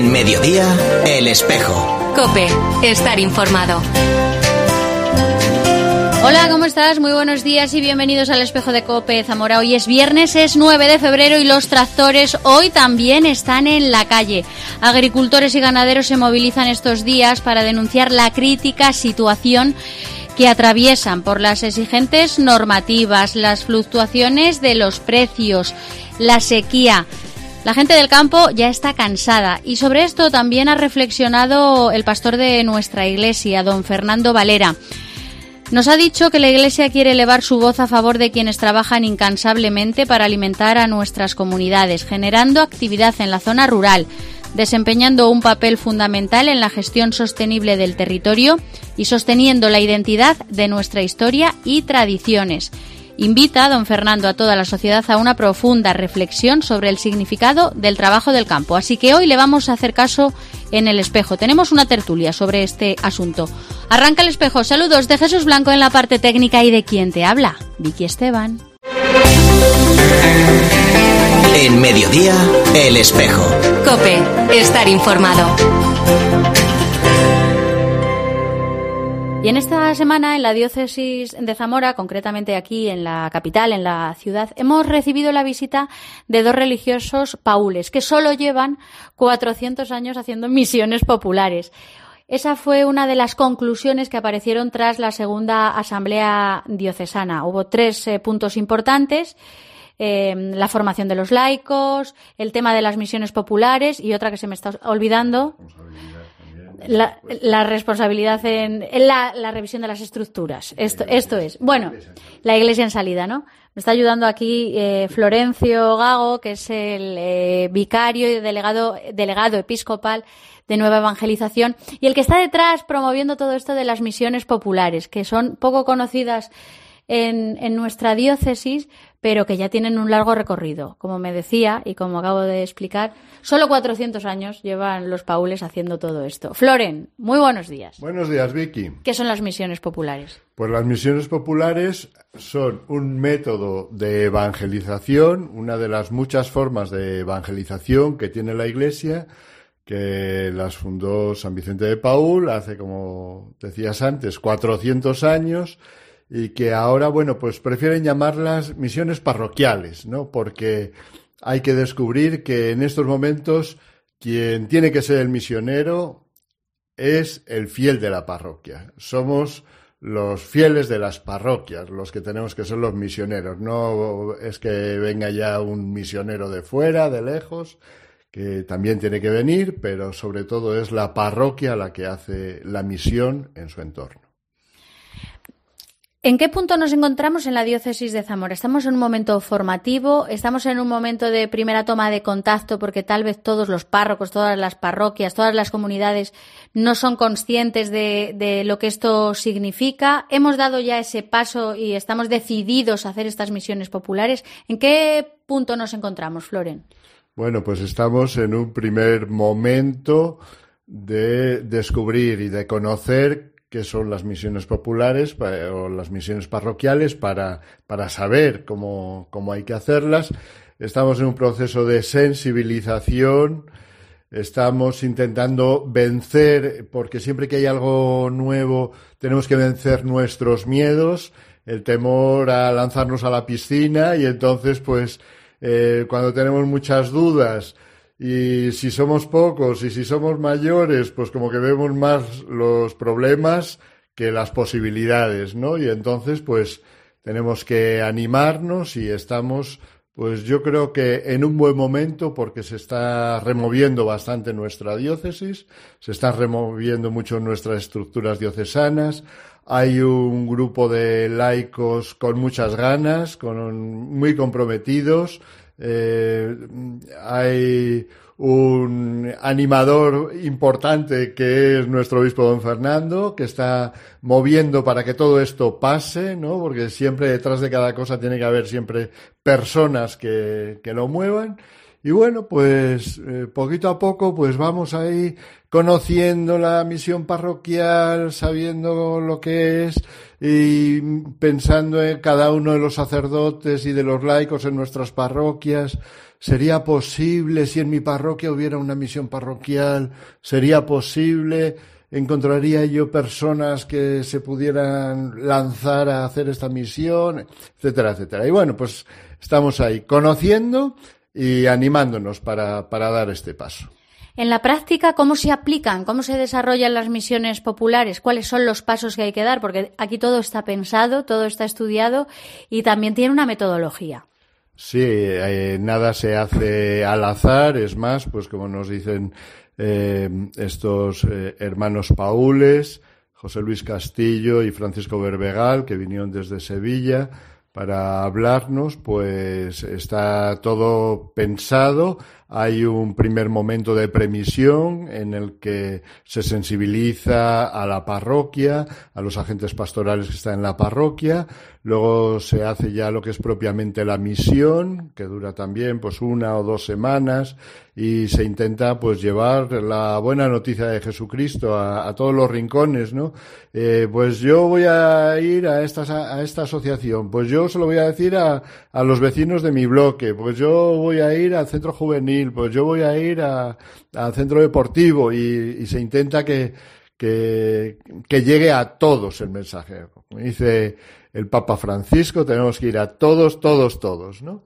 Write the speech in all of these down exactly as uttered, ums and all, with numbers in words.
En Mediodía, El Espejo. COPE, estar informado. Hola, ¿cómo estás? Muy buenos días y bienvenidos al Espejo de COPE Zamora. Hoy es viernes, es nueve de febrero y los tractores hoy también están en la calle. Agricultores y ganaderos se movilizan estos días para denunciar la crítica situación que atraviesan por las exigentes normativas, las fluctuaciones de los precios, la sequía. La gente del campo ya está cansada y sobre esto también ha reflexionado el pastor de nuestra iglesia, don Fernando Valera. Nos ha dicho que la Iglesia quiere elevar su voz a favor de quienes trabajan incansablemente para alimentar a nuestras comunidades, generando actividad en la zona rural, desempeñando un papel fundamental en la gestión sostenible del territorio y sosteniendo la identidad de nuestra historia y tradiciones. Invita, don Fernando, a toda la sociedad a una profunda reflexión sobre el significado del trabajo del campo. Así que hoy le vamos a hacer caso en El Espejo. Tenemos una tertulia sobre este asunto. Arranca El Espejo. Saludos de Jesús Blanco en la parte técnica y de quien te habla, Vicky Esteban. En Mediodía, El Espejo. COPE, estar informado. Y en esta semana, en la diócesis de Zamora, concretamente aquí en la capital, en la ciudad, hemos recibido la visita de dos religiosos paules que solo llevan cuatrocientos años haciendo misiones populares. Esa fue una de las conclusiones que aparecieron tras la segunda asamblea diocesana. Hubo tres eh, puntos importantes. Eh, la formación de los laicos, el tema de las misiones populares y otra que se me está olvidando. La, la responsabilidad en, en la, la revisión de las estructuras. Esto, esto es. Bueno, la Iglesia en salida, ¿no? Me está ayudando aquí eh, Florencio Gago, que es el eh, vicario y delegado, delegado episcopal de Nueva Evangelización y el que está detrás promoviendo todo esto de las misiones populares, que son poco conocidas en, en nuestra diócesis, pero que ya tienen un largo recorrido. Como me decía y como acabo de explicar, solo cuatrocientos años llevan los paules haciendo todo esto. Floren, muy buenos días. Buenos días, Vicky. ¿Qué son las misiones populares? Pues las misiones populares son un método de evangelización, una de las muchas formas de evangelización que tiene la Iglesia, que las fundó San Vicente de Paúl hace, como decías antes, cuatrocientos años, y que ahora, bueno, pues prefieren llamarlas misiones parroquiales, ¿no? Porque hay que descubrir que en estos momentos quien tiene que ser el misionero es el fiel de la parroquia. Somos los fieles de las parroquias los que tenemos que ser los misioneros. No es que venga ya un misionero de fuera, de lejos, que también tiene que venir, pero sobre todo es la parroquia la que hace la misión en su entorno. ¿En qué punto nos encontramos en la diócesis de Zamora? ¿Estamos en un momento formativo? ¿Estamos en un momento de primera toma de contacto porque tal vez todos los párrocos, todas las parroquias, todas las comunidades no son conscientes de, de lo que esto significa? ¿Hemos dado ya ese paso y estamos decididos a hacer estas misiones populares? ¿En qué punto nos encontramos, Floren? Bueno, pues estamos en un primer momento de descubrir y de conocer qué son las misiones populares para, o las misiones parroquiales para, para saber cómo, cómo hay que hacerlas. Estamos en un proceso de sensibilización, estamos intentando vencer, porque siempre que hay algo nuevo tenemos que vencer nuestros miedos, el temor a lanzarnos a la piscina y entonces pues eh, cuando tenemos muchas dudas y si somos pocos y si somos mayores, pues como que vemos más los problemas que las posibilidades, ¿no? Y entonces, pues, tenemos que animarnos y estamos, pues yo creo que en un buen momento porque se está removiendo bastante nuestra diócesis, se están removiendo mucho nuestras estructuras diocesanas, hay un grupo de laicos con muchas ganas, con muy comprometidos. Eh, hay un animador importante que es nuestro obispo don Fernando, que está moviendo para que todo esto pase, ¿no? Porque siempre detrás de cada cosa tiene que haber siempre personas que, que lo muevan. Y bueno, pues eh, poquito a poco pues vamos ahí conociendo la misión parroquial, sabiendo lo que es y pensando en cada uno de los sacerdotes y de los laicos en nuestras parroquias. ¿Sería posible si en mi parroquia hubiera una misión parroquial? ¿Sería posible? ¿Encontraría yo personas que se pudieran lanzar a hacer esta misión? Etcétera, etcétera. Y bueno, pues estamos ahí conociendo y animándonos para, para dar este paso. En la práctica, ¿cómo se aplican? ¿Cómo se desarrollan las misiones populares? ¿Cuáles son los pasos que hay que dar? Porque aquí todo está pensado, todo está estudiado y también tiene una metodología. Sí, eh, nada se hace al azar, es más, pues como nos dicen eh, estos eh, hermanos paules, José Luis Castillo y Francisco Berbegal, que vinieron desde Sevilla para hablarnos, pues está todo pensado. Hay un primer momento de premisión en el que se sensibiliza a la parroquia, a los agentes pastorales que están en la parroquia. Luego se hace ya lo que es propiamente la misión, que dura también pues una o dos semanas, y se intenta pues llevar la buena noticia de Jesucristo a, a todos los rincones, ¿no? Eh, pues yo voy a ir a esta, a esta asociación, pues yo se lo voy a decir a, a los vecinos de mi bloque, pues yo voy a ir al centro juvenil, pues yo voy a ir a, al centro deportivo, y, y se intenta que, que, que llegue a todos el mensaje. Como dice el Papa Francisco, tenemos que ir a todos, todos, todos, ¿no?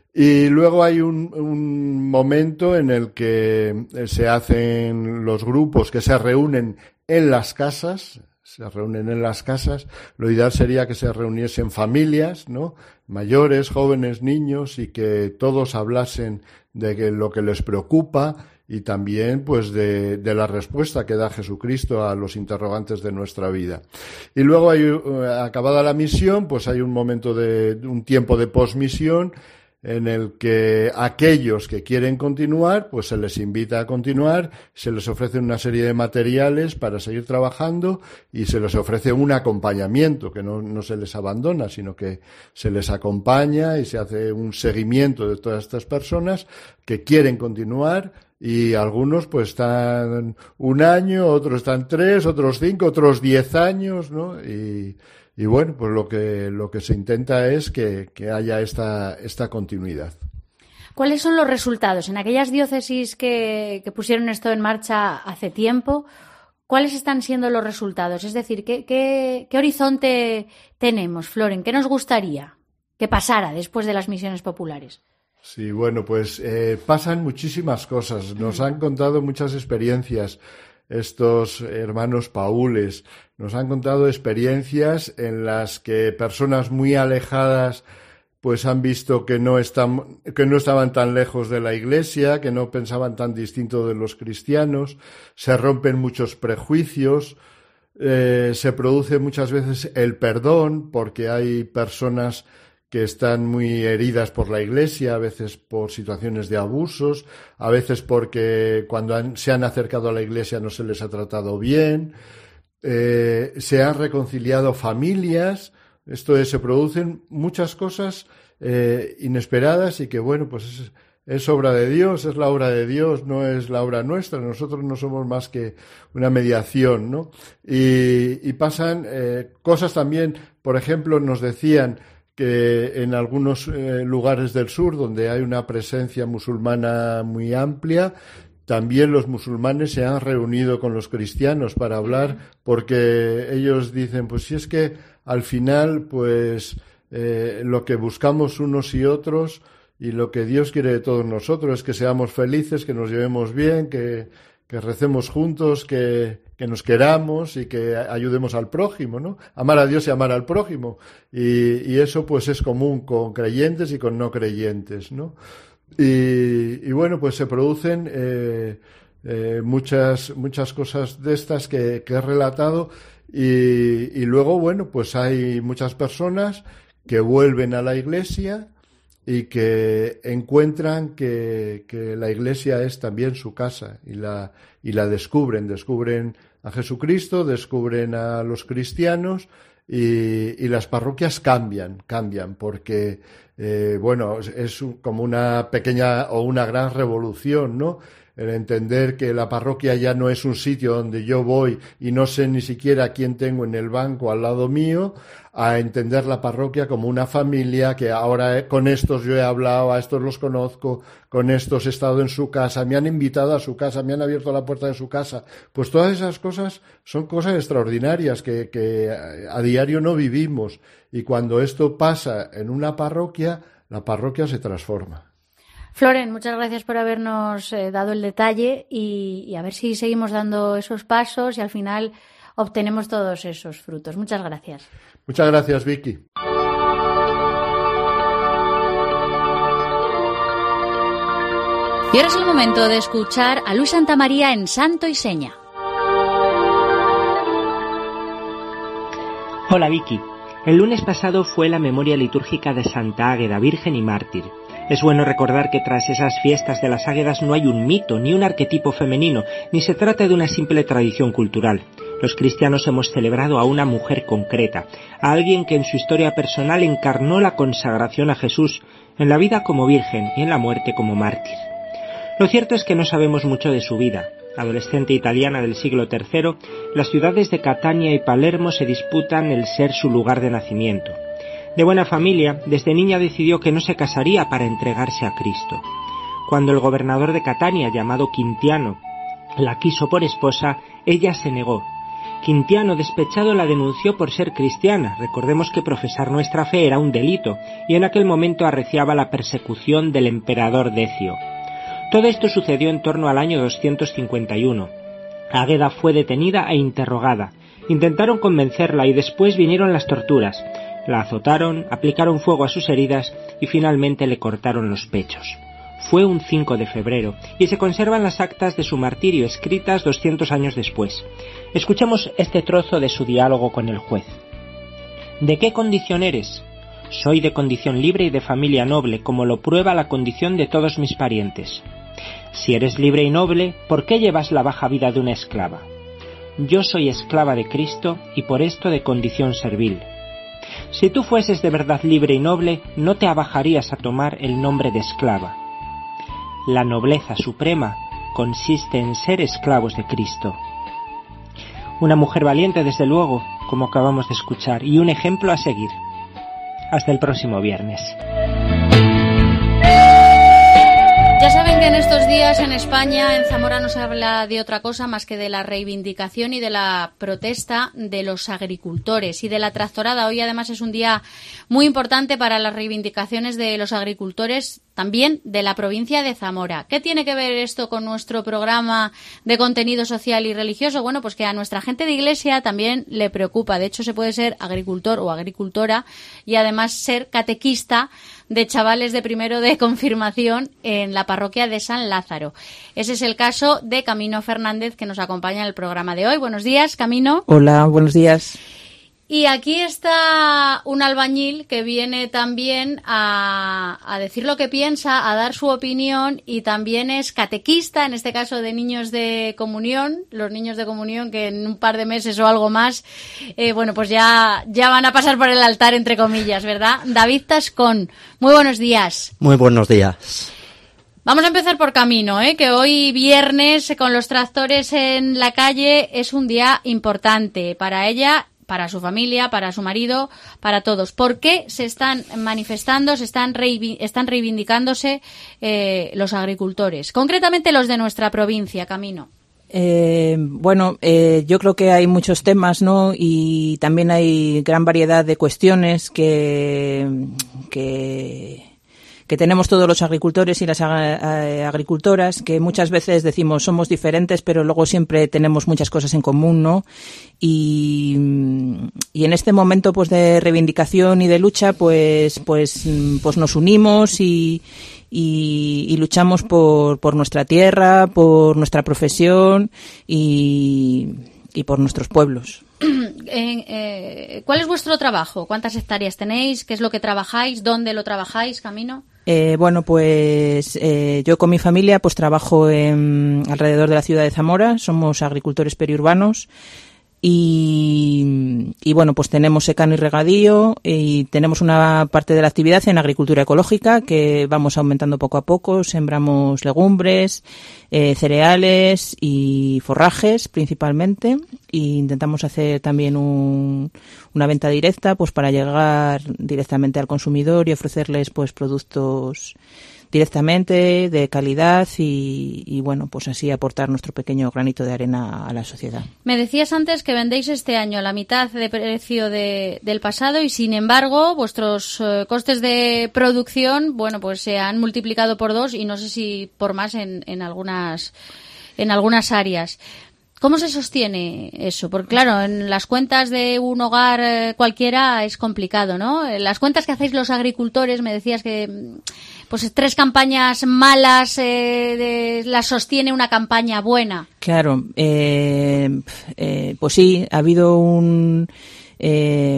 Y luego hay un, un momento en el que se hacen los grupos que se reúnen en las casas, se reúnen en las casas. Lo ideal sería que se reuniesen familias, ¿no? Mayores, jóvenes, niños, y que todos hablasen de que lo que les preocupa y también pues de, de la respuesta que da Jesucristo a los interrogantes de nuestra vida. Y luego hay, acabada la misión, pues hay un momento de, un tiempo de posmisión en el que aquellos que quieren continuar, pues se les invita a continuar, se les ofrece una serie de materiales para seguir trabajando y se les ofrece un acompañamiento, que no, no se les abandona, sino que se les acompaña y se hace un seguimiento de todas estas personas que quieren continuar, y algunos pues están un año, otros están tres, otros cinco, otros diez años, ¿no? Y Y bueno, pues lo que lo que se intenta es que, que haya esta esta continuidad. ¿Cuáles son los resultados? En aquellas diócesis que, que pusieron esto en marcha hace tiempo, ¿cuáles están siendo los resultados? Es decir, ¿qué, qué, qué horizonte tenemos, Floren? ¿Qué nos gustaría que pasara después de las misiones populares? Sí, bueno, pues eh, pasan muchísimas cosas. Nos han contado muchas experiencias estos hermanos paules. Nos han contado experiencias en las que personas muy alejadas pues han visto que no están, que no estaban tan lejos de la Iglesia, que no pensaban tan distinto de los cristianos, se rompen muchos prejuicios, eh, se produce muchas veces el perdón, porque hay personas que están muy heridas por la Iglesia, a veces por situaciones de abusos, a veces porque cuando han, se han acercado a la Iglesia no se les ha tratado bien. Eh, se han reconciliado familias. Esto es, se producen muchas cosas eh, inesperadas y que, bueno, pues es, es obra de Dios, es la obra de Dios, no es la obra nuestra. Nosotros no somos más que una mediación, ¿no? Y, y pasan eh, cosas también, por ejemplo, nos decían que en algunos eh, lugares del sur donde hay una presencia musulmana muy amplia, también los musulmanes se han reunido con los cristianos para hablar, porque ellos dicen, pues si es que al final, pues eh, lo que buscamos unos y otros y lo que Dios quiere de todos nosotros es que seamos felices, que nos llevemos bien, que, que recemos juntos, que, que nos queramos y que ayudemos al prójimo, ¿no? Amar a Dios y amar al prójimo. Y, y eso pues es común con creyentes y con no creyentes, ¿no? Y, y bueno, pues se producen eh, eh, muchas muchas cosas de estas que, que he relatado y, y luego, bueno, pues hay muchas personas que vuelven a la Iglesia y que encuentran que, que la Iglesia es también su casa y la, y la descubren, descubren a Jesucristo, descubren a los cristianos y, y las parroquias cambian, cambian porque... Eh, bueno, es como una pequeña o una gran revolución, ¿no? el entender que la parroquia ya no es un sitio donde yo voy y no sé ni siquiera quién tengo en el banco al lado mío, a entender la parroquia como una familia, que ahora con estos yo he hablado, a estos los conozco, con estos he estado en su casa, me han invitado a su casa, me han abierto la puerta de su casa. Pues todas esas cosas son cosas extraordinarias que, que a diario no vivimos, y cuando esto pasa en una parroquia, la parroquia se transforma. Floren, muchas gracias por habernos eh, dado el detalle y, y a ver si seguimos dando esos pasos y al final obtenemos todos esos frutos. Muchas gracias. Muchas gracias, Vicky. Y ahora es el momento de escuchar a Luis Santamaría en Santo y Seña. Hola, Vicky. El lunes pasado fue la memoria litúrgica de Santa Águeda, virgen y mártir. Es bueno recordar que tras esas fiestas de las Águedas no hay un mito, ni un arquetipo femenino, ni se trata de una simple tradición cultural. Los cristianos hemos celebrado a una mujer concreta, a alguien que en su historia personal encarnó la consagración a Jesús, en la vida como virgen y en la muerte como mártir. Lo cierto es que no sabemos mucho de su vida. Adolescente italiana del siglo tercero, las ciudades de Catania y Palermo se disputan el ser su lugar de nacimiento. De buena familia, desde niña decidió que no se casaría para entregarse a Cristo. Cuando el gobernador de Catania, llamado Quintiano, la quiso por esposa, ella se negó. Quintiano, despechado, la denunció por ser cristiana. Recordemos que profesar nuestra fe era un delito, y en aquel momento arreciaba la persecución del emperador Decio. Todo esto sucedió en torno al año doscientos cincuenta y uno. Águeda fue detenida e interrogada. Intentaron convencerla y después vinieron las torturas. La azotaron, aplicaron fuego a sus heridas y finalmente le cortaron los pechos. Fue un cinco de febrero y se conservan las actas de su martirio escritas doscientos años después. Escuchemos este trozo de su diálogo con el juez. ¿De qué condición eres? Soy de condición libre y de familia noble, como lo prueba la condición de todos mis parientes. Si eres libre y noble, ¿por qué llevas la baja vida de una esclava? Yo soy esclava de Cristo y por esto de condición servil. Si tú fueses de verdad libre y noble, no te abajarías a tomar el nombre de esclava. La nobleza suprema consiste en ser esclavos de Cristo. Una mujer valiente, desde luego, como acabamos de escuchar, y un ejemplo a seguir. Hasta el próximo viernes. Ya saben que en estos días en España, en Zamora, no se habla de otra cosa más que de la reivindicación y de la protesta de los agricultores y de la tractorada. Hoy además es un día muy importante para las reivindicaciones de los agricultores, también de la provincia de Zamora. ¿Qué tiene que ver esto con nuestro programa de contenido social y religioso? Bueno, pues que a nuestra gente de iglesia también le preocupa. De hecho, se puede ser agricultor o agricultora y además ser catequista de chavales de primero de confirmación en la parroquia de San Lázaro. Ese es el caso de Camino Fernández, que nos acompaña en el programa de hoy. Buenos días, Camino. Hola, buenos días. Y aquí está un albañil que viene también a, a decir lo que piensa, a dar su opinión, y también es catequista, en este caso de niños de comunión, los niños de comunión que en un par de meses o algo más, eh, bueno, pues ya, ya van a pasar por el altar, entre comillas, ¿verdad? David Tascón, muy buenos días. Muy buenos días. Vamos a empezar por Camino, ¿eh? Que hoy viernes con los tractores en la calle es un día importante para ella, para su familia, para su marido, para todos. ¿Por qué se están manifestando, se están, reivi- están reivindicándose eh, los agricultores? Concretamente los de nuestra provincia, Camino. Eh, bueno, eh, yo creo que hay muchos temas, ¿no? Y también hay gran variedad de cuestiones que... que que tenemos todos los agricultores y las agricultoras, que muchas veces decimos somos diferentes, pero luego siempre tenemos muchas cosas en común, ¿no? Y, y en este momento, pues, de reivindicación y de lucha, pues, pues, pues nos unimos y, y, y luchamos por, por nuestra tierra, por nuestra profesión y, y por nuestros pueblos. Eh, eh, ¿Cuál es vuestro trabajo? ¿Cuántas hectáreas tenéis? ¿Qué es lo que trabajáis? ¿Dónde lo trabajáis, Camino? Eh, bueno, pues eh, yo con mi familia pues trabajo en, alrededor de la ciudad de Zamora. Somos agricultores periurbanos Y, y bueno, pues tenemos secano y regadío y tenemos una parte de la actividad en agricultura ecológica que vamos aumentando poco a poco. Sembramos legumbres, eh, cereales y forrajes principalmente, e intentamos hacer también un, una venta directa pues para llegar directamente al consumidor y ofrecerles pues productos directamente, de calidad y, y, bueno, pues así aportar nuestro pequeño granito de arena a la sociedad. Me decías antes que vendéis este año a la mitad de precio de, del pasado y, sin embargo, vuestros eh, costes de producción, bueno, pues se han multiplicado por dos y no sé si por más en, en algunas en algunas áreas. ¿Cómo se sostiene eso? Porque, claro, en las cuentas de un hogar eh, cualquiera es complicado, ¿no? En las cuentas que hacéis los agricultores, me decías que pues tres campañas malas eh, de, las sostiene una campaña buena. Claro, eh, eh, pues sí, ha habido un... Eh,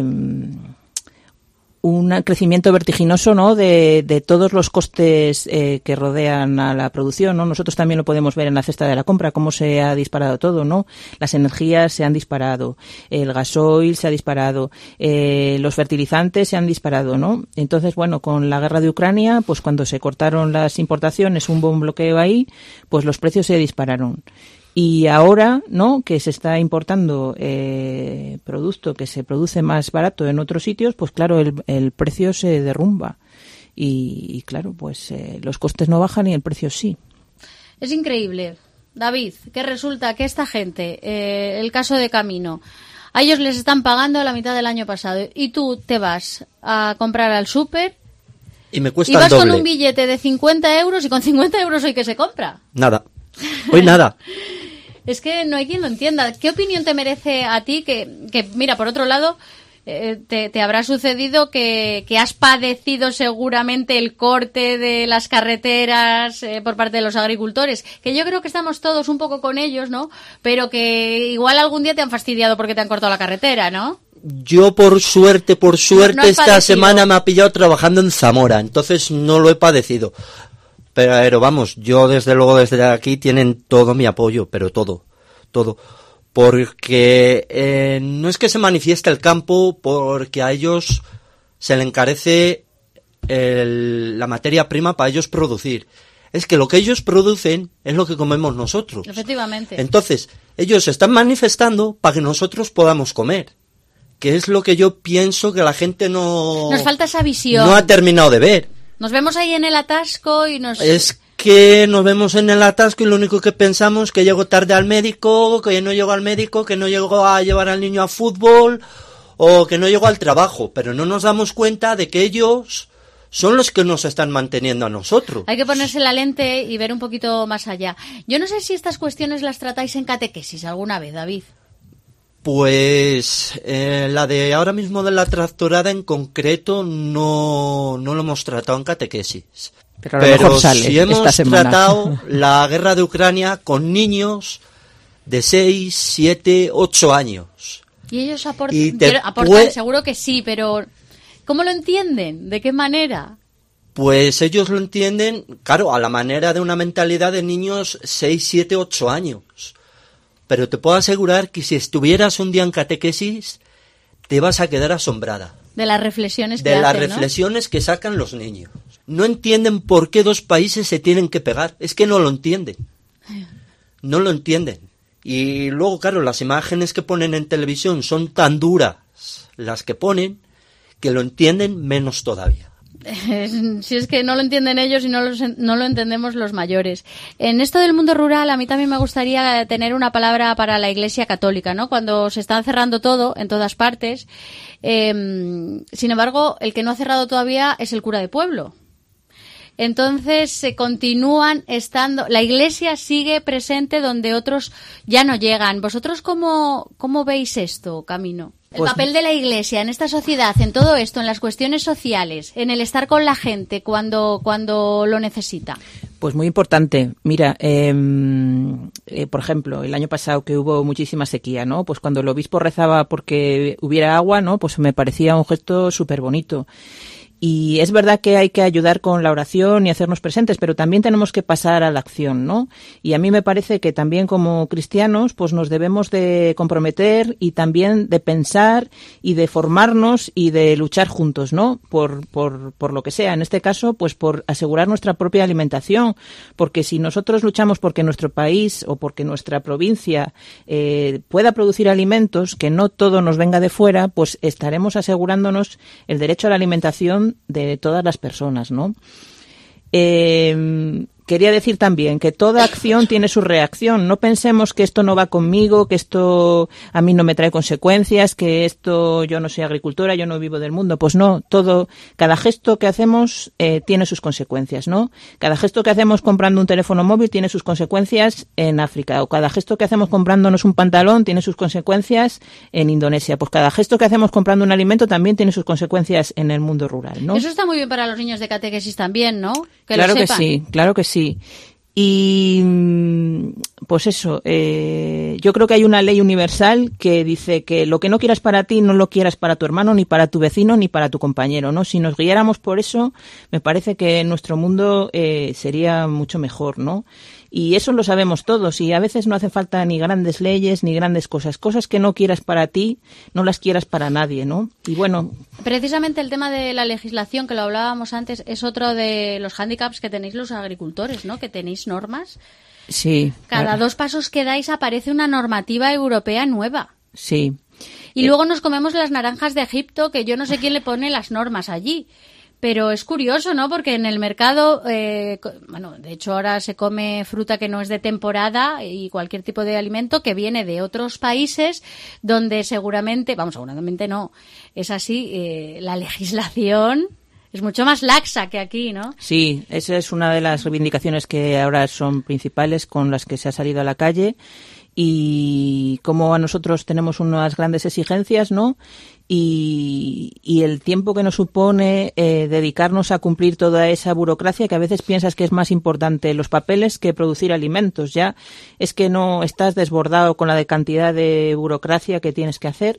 un crecimiento vertiginoso, ¿no?, de, de todos los costes eh, que rodean a la producción, ¿no? Nosotros también lo podemos ver en la cesta de la compra, cómo se ha disparado todo, ¿no? Las energías se han disparado, el gasoil se ha disparado, eh, los fertilizantes se han disparado, ¿no? Entonces, bueno, con la guerra de Ucrania, pues cuando se cortaron las importaciones, hubo un bloqueo ahí, pues los precios se dispararon. Y ahora, ¿no?, que se está importando eh, producto que se produce más barato en otros sitios, pues claro, el, el precio se derrumba. Y, y claro, pues eh, los costes no bajan y el precio sí. Es increíble, David, que resulta que esta gente, eh, el caso de Camino, a ellos les están pagando la mitad del año pasado y tú te vas a comprar al súper y me cuesta y vas el doble. Con un billete de cincuenta euros y con cincuenta euros hoy que se compra. Nada. Hoy nada. Es que no hay quien lo entienda. ¿Qué opinión te merece a ti que, que mira, por otro lado, eh, te, te habrá sucedido que, que has padecido seguramente el corte de las carreteras eh, por parte de los agricultores? Que yo creo que estamos todos un poco con ellos, ¿no? Pero que igual algún día te han fastidiado porque te han cortado la carretera, ¿no? Yo, por suerte, por suerte, no, no esta padecido. semana me ha pillado trabajando en Zamora, entonces no lo he padecido. Pero vamos, yo desde luego desde aquí tienen todo mi apoyo, pero todo, todo. Porque eh, no es que se manifieste el campo, porque a ellos se le encarece el, la materia prima para ellos producir. Es que lo que ellos producen es lo que comemos nosotros. Efectivamente. Entonces, ellos se están manifestando para que nosotros podamos comer. Que es lo que yo pienso que la gente no... Nos falta esa visión. No ha terminado de ver. Nos vemos ahí en el atasco y nos... Es que nos vemos en el atasco y lo único que pensamos es que llego tarde al médico, que no llego al médico, que no llego a llevar al niño a fútbol o que no llego al trabajo. Pero no nos damos cuenta de que ellos son los que nos están manteniendo a nosotros. Hay que ponerse la lente y ver un poquito más allá. Yo no sé si estas cuestiones las tratáis en catequesis alguna vez, David. Pues eh, la de ahora mismo de la tractorada en concreto no, no lo hemos tratado en catequesis. Pero, a lo mejor sale sí hemos esta semana. tratado la guerra de Ucrania con niños de seis, siete, ocho años. Y ellos aportan, y quiero, aportan puede... seguro que sí, pero ¿cómo lo entienden? ¿De qué manera? Pues ellos lo entienden, claro, a la manera de una mentalidad de niños seis, siete, ocho años. Pero te puedo asegurar que si estuvieras un día en catequesis, te vas a quedar asombrada. De las reflexiones que De las hacen, reflexiones ¿no? que sacan los niños. No entienden por qué dos países se tienen que pegar. Es que no lo entienden. No lo entienden. Y luego, claro, las imágenes que ponen en televisión son tan duras las que ponen que lo entienden menos todavía. Si es que no lo entienden ellos y no, los, no lo entendemos los mayores. En esto del mundo rural, a mí también me gustaría tener una palabra para la Iglesia Católica, ¿no? Cuando se está cerrando todo en todas partes. Eh, sin embargo, el que no ha cerrado todavía es el cura de pueblo. Entonces se continúan estando, la Iglesia sigue presente donde otros ya no llegan. ¿Vosotros cómo, cómo veis esto, Camino? El Pues, papel de la Iglesia en esta sociedad, en todo esto, en las cuestiones sociales, en el estar con la gente cuando, cuando lo necesita. Pues muy importante. Mira, eh, eh, por ejemplo, el año pasado que hubo muchísima sequía, ¿no? Pues cuando el obispo rezaba porque hubiera agua, ¿no? Pues me parecía un gesto súper bonito. Y es verdad que hay que ayudar con la oración y hacernos presentes, pero también tenemos que pasar a la acción, ¿no? Y a mí me parece que también como cristianos, pues nos debemos de comprometer y también de pensar y de formarnos y de luchar juntos, ¿no? Por, por, por lo que sea. En este caso, pues por asegurar nuestra propia alimentación, porque si nosotros luchamos porque nuestro país o porque nuestra provincia eh, pueda producir alimentos, que no todo nos venga de fuera, pues estaremos asegurándonos el derecho a la alimentación de todas las personas, ¿no? Eh, quería decir también que toda acción tiene su reacción. No pensemos que esto no va conmigo, que esto a mí no me trae consecuencias, que esto yo no soy agricultora, yo no vivo del mundo. Pues no, todo, cada gesto que hacemos eh, tiene sus consecuencias, ¿no? Cada gesto que hacemos comprando un teléfono móvil tiene sus consecuencias en África, o cada gesto que hacemos comprándonos un pantalón tiene sus consecuencias en Indonesia. Pues cada gesto que hacemos comprando un alimento también tiene sus consecuencias en el mundo rural, ¿no? Eso está muy bien para los niños de catequesis también, ¿no? Que claro lo que sepan. sí, claro que sí. Sí. Y pues eso, eh, yo creo que hay una ley universal que dice que lo que no quieras para ti no lo quieras para tu hermano, ni para tu vecino, ni para tu compañero, ¿no? Si nos guiáramos por eso, me parece que nuestro mundo eh, sería mucho mejor, ¿no? Y eso lo sabemos todos, y a veces no hace falta ni grandes leyes ni grandes cosas. Cosas que no quieras para ti, no las quieras para nadie, ¿no? Y bueno... Precisamente el tema de la legislación, que lo hablábamos antes, es otro de los hándicaps que tenéis los agricultores, ¿no? Que tenéis normas. Sí. Cada claro. dos pasos que dais aparece una normativa europea nueva. Sí. Y eh... luego nos comemos las naranjas de Egipto, que yo no sé quién le pone las normas allí. Pero es curioso, ¿no? Porque en el mercado, eh, bueno, de hecho ahora se come fruta que no es de temporada y cualquier tipo de alimento que viene de otros países donde seguramente, vamos, seguramente no, es así, eh, la legislación es mucho más laxa que aquí, ¿no? Sí, esa es una de las reivindicaciones que ahora son principales con las que se ha salido a la calle. Y como a nosotros tenemos unas grandes exigencias, ¿no? Y, y el tiempo que nos supone eh, dedicarnos a cumplir toda esa burocracia, que a veces piensas que es más importante los papeles que producir alimentos. Ya es que no estás desbordado con la de cantidad de burocracia que tienes que hacer.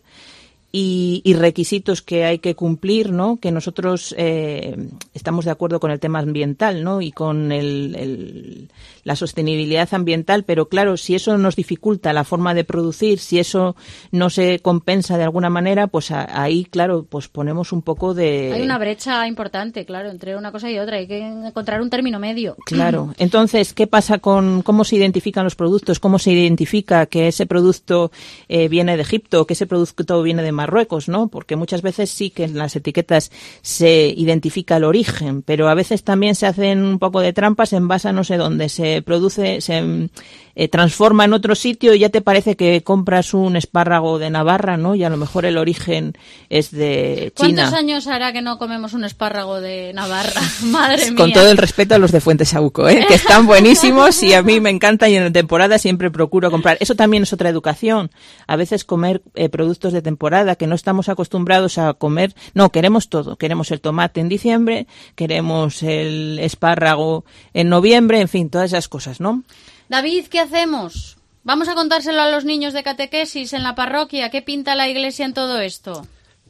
Y, y requisitos que hay que cumplir, ¿no? Que nosotros eh, estamos de acuerdo con el tema ambiental, ¿no? Y con el, el, la sostenibilidad ambiental, pero claro, si eso nos dificulta la forma de producir, si eso no se compensa de alguna manera, pues a, ahí, claro, pues ponemos un poco de... Hay una brecha importante, claro, entre una cosa y otra. Hay que encontrar un término medio. Claro. Entonces, ¿qué pasa con cómo se identifican los productos? ¿Cómo se identifica que ese producto eh, viene de Egipto, que ese producto viene de Marruecos, ¿no? Porque muchas veces sí que en las etiquetas se identifica el origen, pero a veces también se hacen un poco de trampas en base a no sé dónde. Se produce, se eh, transforma en otro sitio y ya te parece que compras un espárrago de Navarra, ¿no? Y a lo mejor el origen es de China. ¿Cuántos años hará que no comemos un espárrago de Navarra? Madre mía. Con todo el respeto a los de Fuentesauco, ¿eh? Que están buenísimos y a mí me encantan, y en la temporada siempre procuro comprar. Eso también es otra educación. A veces comer eh, productos de temporada que no estamos acostumbrados a comer. No, queremos todo. Queremos el tomate en diciembre, queremos el espárrago en noviembre, en fin, todas esas cosas, ¿no? David, ¿qué hacemos? Vamos a contárselo a los niños de catequesis en la parroquia. ¿Qué pinta la Iglesia en todo esto?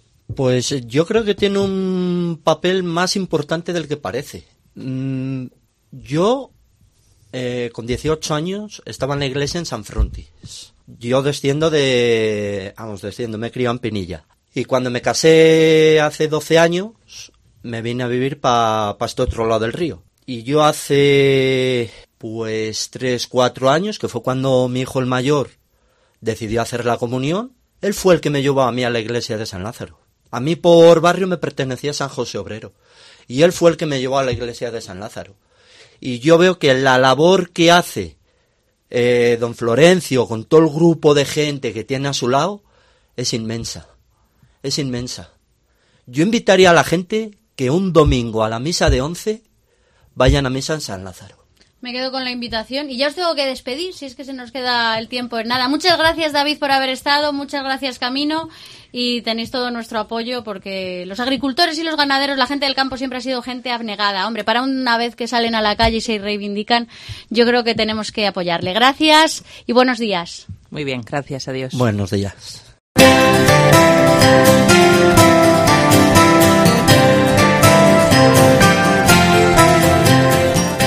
Pues yo creo que tiene un papel más importante del que parece. Mm, yo, eh, con dieciocho años, estaba en la iglesia en San Frontis. Yo desciendo de... Vamos, desciendo, me he criado en Pinilla. Y cuando me casé hace doce años, me vine a vivir para pa este otro lado del río. Y yo hace, pues, tres, cuatro años, que fue cuando mi hijo el mayor decidió hacer la comunión, él fue el que me llevó a mí a la iglesia de San Lázaro. A mí por barrio me pertenecía San José Obrero. Y él fue el que me llevó a la iglesia de San Lázaro. Y yo veo que la labor que hace Eh, don Florencio, con todo el grupo de gente que tiene a su lado, es inmensa, es inmensa. Yo invitaría a la gente que un domingo a la misa de once vayan a misa en San Lázaro. Me quedo con la invitación y ya os tengo que despedir, si es que se nos queda el tiempo en nada. Muchas gracias, David, por haber estado, muchas gracias, Camino, y tenéis todo nuestro apoyo, porque los agricultores y los ganaderos, la gente del campo siempre ha sido gente abnegada. Hombre, para una vez que salen a la calle y se reivindican, yo creo que tenemos que apoyarle. Gracias y buenos días. Muy bien, gracias, adiós. Buenos días.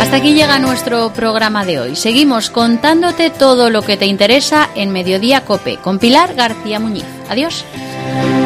Hasta aquí llega nuestro programa de hoy. Seguimos contándote todo lo que te interesa en Mediodía COPE con Pilar García Muñiz. Adiós.